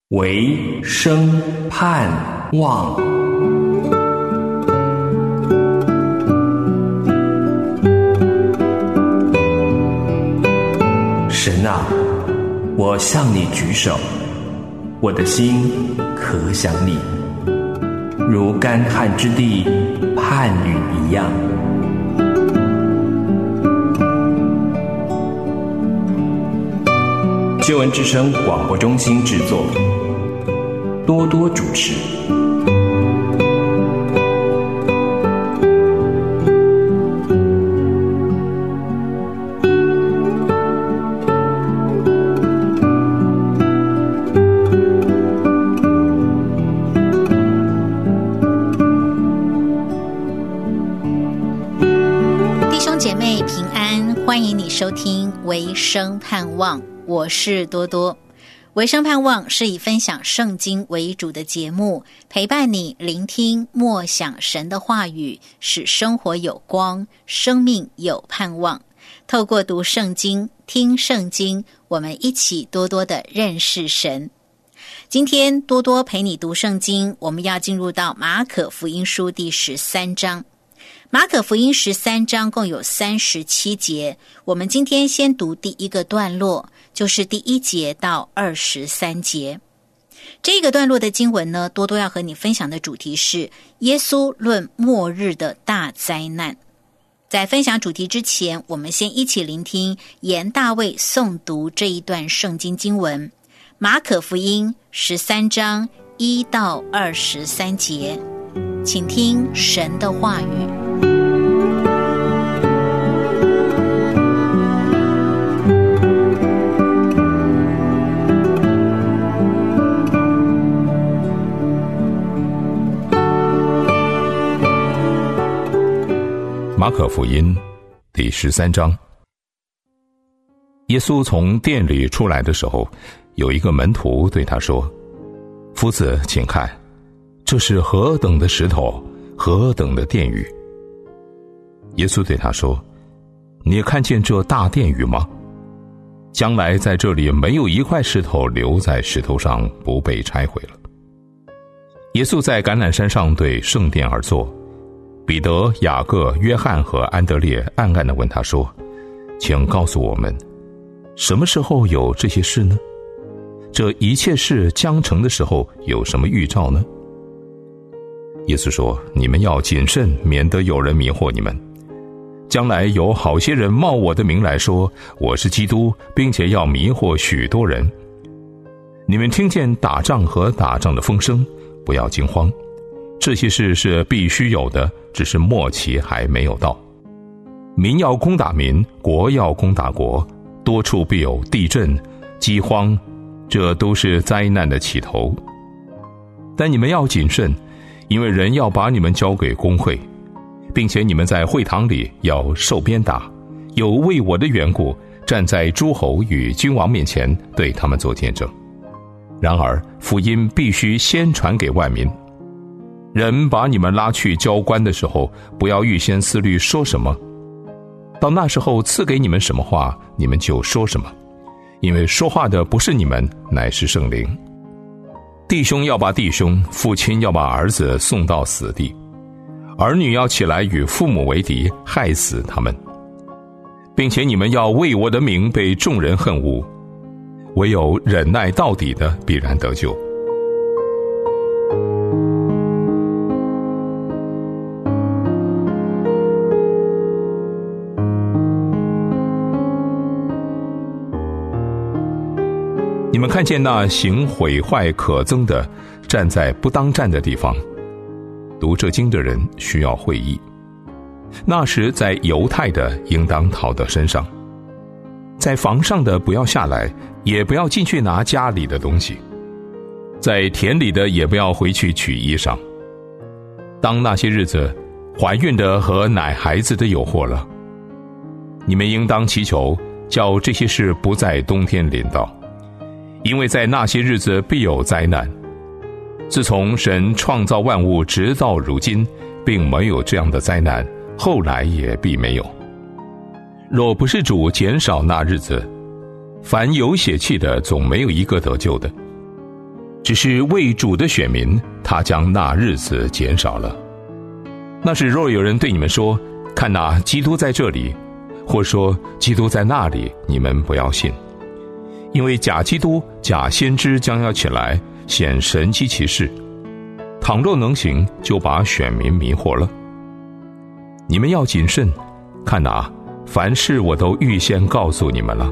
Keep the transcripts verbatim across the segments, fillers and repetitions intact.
唯生盼望。神啊，我向你举手，我的心可想你，如干旱之地盼雨一样。救恩之声广播中心制作，多多主持。 弟兄姐妹平安，欢迎你收听唯生盼望，我是多多。唯生盼望是以分享圣经为主的节目，陪伴你聆听默想神的话语，使生活有光，生命有盼望。透过读圣经、听圣经，我们一起多多的认识神。今天多多陪你读圣经，我们要进入到马可福音书第十三章。马可福音十三章共有三十七节，我们今天先读第一个段落，就是第一节到二十三节。这个段落的经文呢，多多要和你分享的主题是耶稣论末日的大灾难。在分享主题之前，我们先一起聆听严大卫诵读这一段圣经经文，马可福音十三章一到二十三节，请听神的话语。 马可福音第十三章。耶稣从殿里出来的时候，有一个门徒对他说：夫子，请看，这是何等的石头，何等的殿宇。耶稣对他说：你看见这大殿宇吗？将来在这里没有一块石头留在石头上不被拆毁了。耶稣在橄榄山上对圣殿而坐，彼得、雅各、约翰和安德烈暗暗地问他说：请告诉我们，什么时候有这些事呢？这一切事将成的时候有什么预兆呢？耶稣说：你们要谨慎，免得有人迷惑你们。将来有好些人冒我的名来说我是基督，并且要迷惑许多人。你们听见打仗和打仗的风声，不要惊慌，这些事是必须有的，只是末期还没有到。民要攻打民，国要攻打国，多处必有地震、饥荒，这都是灾难的起头。但你们要谨慎，因为人要把你们交给公会，并且你们在会堂里要受鞭打，有为我的缘故站在诸侯与君王面前对他们做见证。然而福音必须先传给万民。人把你们拉去交官的时候，不要预先思虑说什么，到那时候赐给你们什么话，你们就说什么，因为说话的不是你们，乃是圣灵。弟兄要把弟兄，父亲要把儿子送到死地，儿女要起来与父母为敌，害死他们。并且你们要为我的名被众人恨恶，唯有忍耐到底的必然得救。你们看见那行毁坏可憎的站在不当站的地方，读这经的人需要会意。那时在犹太的应当逃到身上，在房上的不要下来，也不要进去拿家里的东西，在田里的也不要回去取衣裳。当那些日子，怀孕的和奶孩子的有祸了。你们应当祈求，叫这些事不在冬天临到，因为在那些日子必有灾难。自从神创造万物直到如今，并没有这样的灾难，后来也必没有。若不是主减少那日子，凡有血气的总没有一个得救的。 只是为主的选民，他将那日子减少了。那时若有人对你们说，看哪，基督在这里，或说基督在那里，你们不要信。因为假基督、假先知将要起来，显神迹奇事，倘若能行，就把选民迷惑了。你们要谨慎，看哪，凡事我都预先告诉你们了。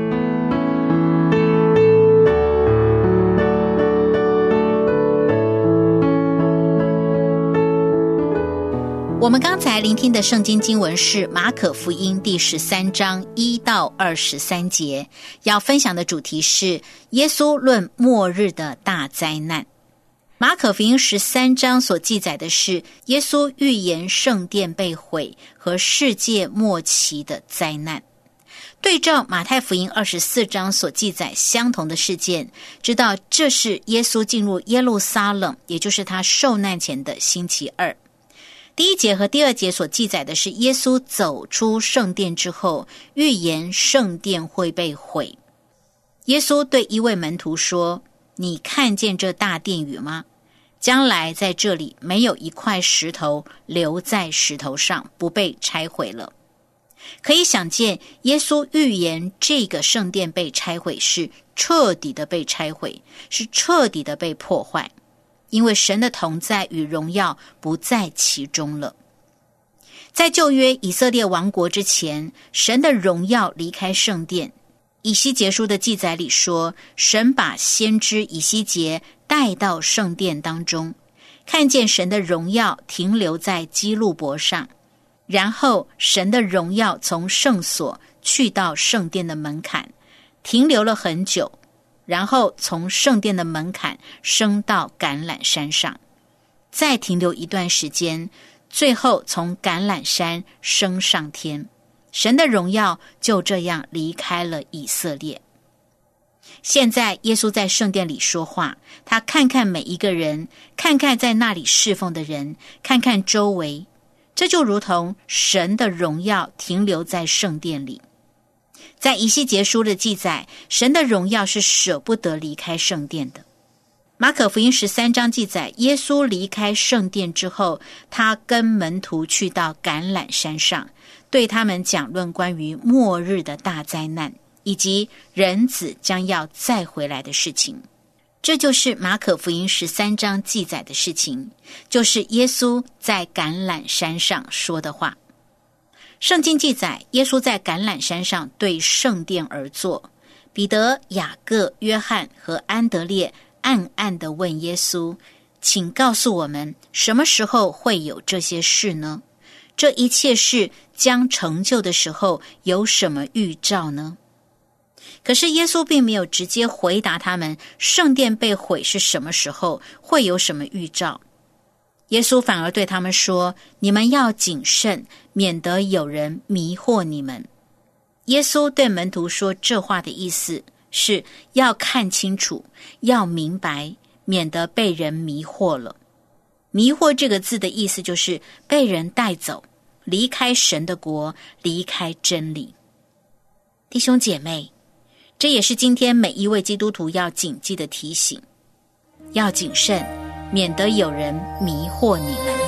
我们刚才聆听的圣经经文是马可福音第十三章一到二十三节，要分享的主题是耶稣论末日的大灾难。马可福音十三章所记载的是耶稣预言圣殿被毁和世界末期的灾难，对照马太福音二十四章所记载相同的事件，知道这是耶稣进入耶路撒冷，也就是他受难前的星期二。第一节和第二节所记载的是耶稣走出圣殿之后，预言圣殿会被毁。耶稣对一位门徒说，你看见这大殿宇吗？将来在这里没有一块石头留在石头上，不被拆毁了。可以想见，耶稣预言这个圣殿被拆毁是彻底的被拆毁，是彻底的被破坏，因为神的同在与荣耀不在其中了。在旧约以色列王国之前，神的荣耀离开圣殿。以西结书的记载里说，神把先知以西结带到圣殿当中，看见神的荣耀停留在基路伯上，然后神的荣耀从圣所去到圣殿的门槛，停留了很久，然后从圣殿的门槛升到橄榄山上，再停留一段时间，最后从橄榄山升上天。神的荣耀就这样离开了以色列。现在耶稣在圣殿里说话，他看看每一个人，看看在那里侍奉的人，看看周围，这就如同神的荣耀停留在圣殿里。在以西结书的记载，神的荣耀是舍不得离开圣殿的。马可福音十三章记载，耶稣离开圣殿之后，他跟门徒去到橄榄山上，对他们讲论关于末日的大灾难，以及人子将要再回来的事情。这就是马可福音十三章记载的事情，就是耶稣在橄榄山上说的话。圣经记载，耶稣在橄榄山上对圣殿而坐，彼得、雅各、约翰和安德烈暗暗地问耶稣，请告诉我们，什么时候会有这些事呢？这一切事将成就的时候有什么预兆呢？可是耶稣并没有直接回答他们圣殿被毁是什么时候，会有什么预兆。耶稣反而对他们说，你们要谨慎，免得有人迷惑你们。耶稣对门徒说这话的意思是要看清楚，要明白，免得被人迷惑了。迷惑这个字的意思就是被人带走，离开神的国，离开真理。弟兄姐妹，这也是今天每一位基督徒要谨记的提醒，要谨慎，免得有人迷惑你们。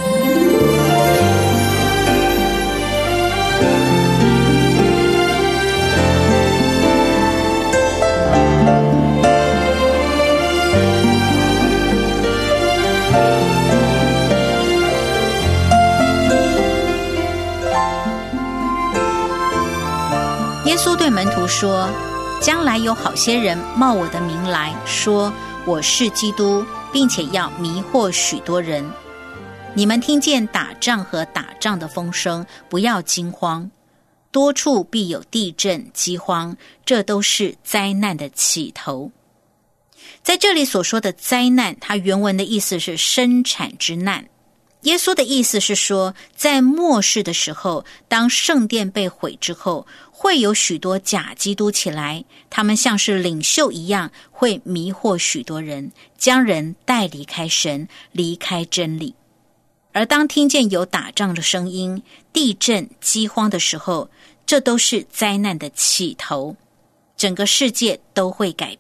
耶稣对门徒说，将来有好些人冒我的名来说我是基督，并且要迷惑许多人。你们听见打仗和打仗的风声，不要惊慌，多处必有地震、饥荒，这都是灾难的起头。在这里所说的灾难，它原文的意思是生产之难。耶稣的意思是说，在末世的时候，当圣殿被毁之后，会有许多假基督起来，他们像是领袖一样，会迷惑许多人，将人带离开神，离开真理。而当听见有打仗的声音、地震、饥荒的时候，这都是灾难的起头，整个世界都会改变。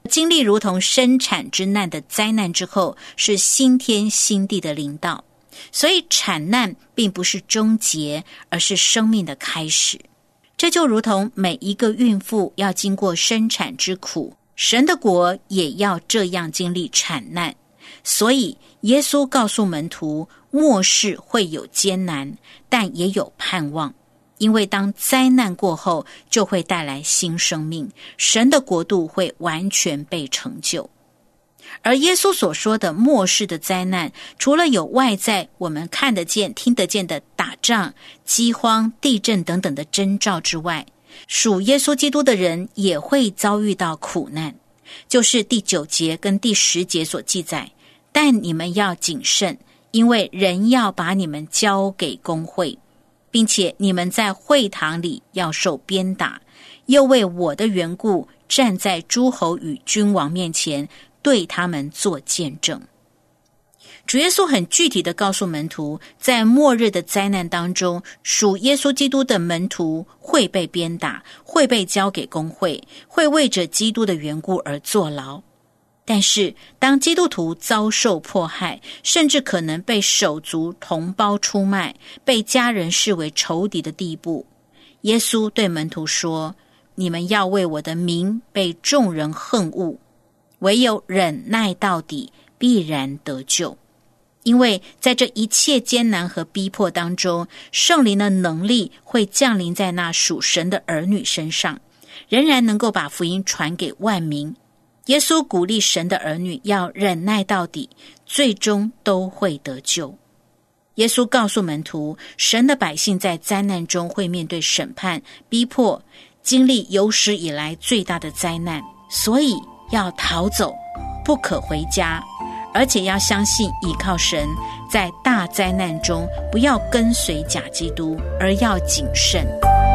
经历如同生产之难的灾难之后，是新天新地的临到。所以产难并不是终结，而是生命的开始。这就如同每一个孕妇要经过生产之苦，神的国也要这样经历产难。所以耶稣告诉门徒，末世会有艰难，但也有盼望。因为当灾难过后，就会带来新生命，神的国度会完全被成就。而耶稣所说的末世的灾难，除了有外在我们看得见听得见的打仗、饥荒、地震等等的征兆之外，属耶稣基督的人也会遭遇到苦难，就是第九节跟第十节所记载，但你们要谨慎，因为人要把你们交给公会，并且你们在会堂里要受鞭打，又为我的缘故站在诸侯与君王面前，对他们做见证。主耶稣很具体地告诉门徒，在末日的灾难当中，属耶稣基督的门徒会被鞭打，会被交给公会，会为着基督的缘故而坐牢。但是当基督徒遭受迫害，甚至可能被手足同胞出卖，被家人视为仇敌的地步，耶稣对门徒说，你们要为我的名被众人恨恶，唯有忍耐到底，必然得救。因为在这一切艰难和逼迫当中，圣灵的能力会降临在那属神的儿女身上，仍然能够把福音传给万民。耶稣鼓励神的儿女要忍耐到底，最终都会得救。耶稣告诉门徒，神的百姓在灾难中会面对审判、逼迫，经历有史以来最大的灾难，所以要逃走，不可回家，而且要相信依靠神，在大灾难中不要跟随假基督，而要谨慎。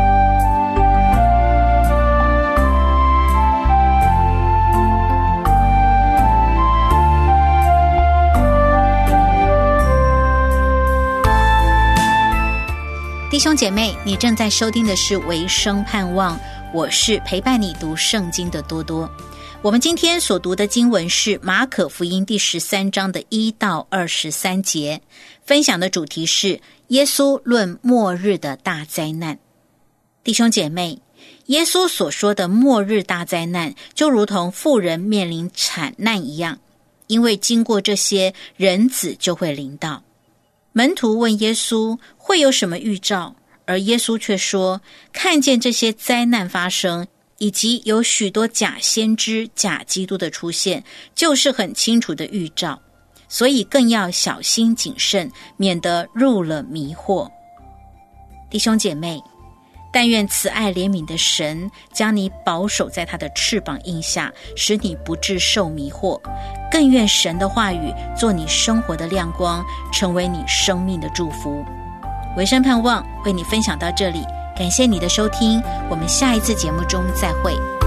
弟兄姐妹，你正在收听的是维生盼望，我是陪伴你读圣经的多多。我们今天所读的经文是马可福音第十三章的一到二十三节，分享的主题是耶稣论末日的大灾难。弟兄姐妹，耶稣所说的末日大灾难，就如同妇人面临产难一样，因为经过这些，人子就会临到。门徒问耶稣会有什么预兆，而耶稣却说，看见这些灾难发生，以及有许多假先知、假基督的出现，就是很清楚的预兆，所以更要小心谨慎，免得入了迷惑。弟兄姐妹，但愿慈爱怜悯的神将你保守在他的翅膀荫下，使你不致受迷惑。更愿神的话语做你生活的亮光，成为你生命的祝福。维生盼望为你分享到这里，感谢你的收听，我们下一次节目中再会。